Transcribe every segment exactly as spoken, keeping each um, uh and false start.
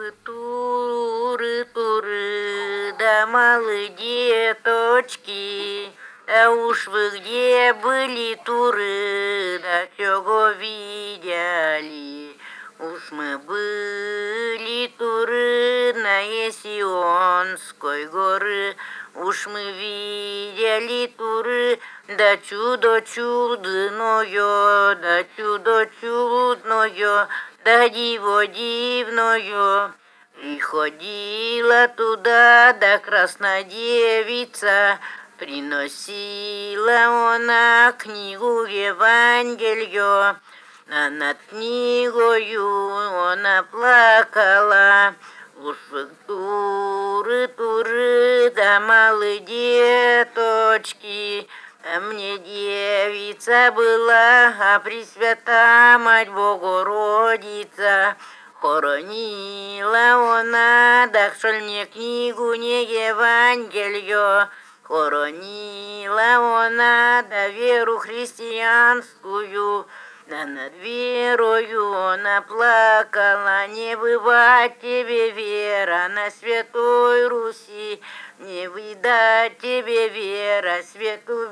вы туры, туры, да малые деточки, а уж вы где были, туры, да чего видели? Уж мы были, туры, на Сионской горы, уж мы видели, туры, да чудо чудное, да чудо чудное, да диво дивное. И ходила туда, да красная девица, приносила она книгу Евангелие, а над книгою она плакала. Уж вы туры, туры, да малые деточки, а мне девица была, а Пресвята Мать Богородица. Хоронила она, да шаль мне книгу не Евангелие, хоронила она, да веру христианскую, да над верою она плакала. Не бывать тебе, вера, на святой Руси, не видать тебе, вера, свету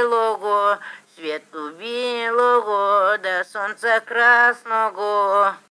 белого, свету белого, да солнца красного.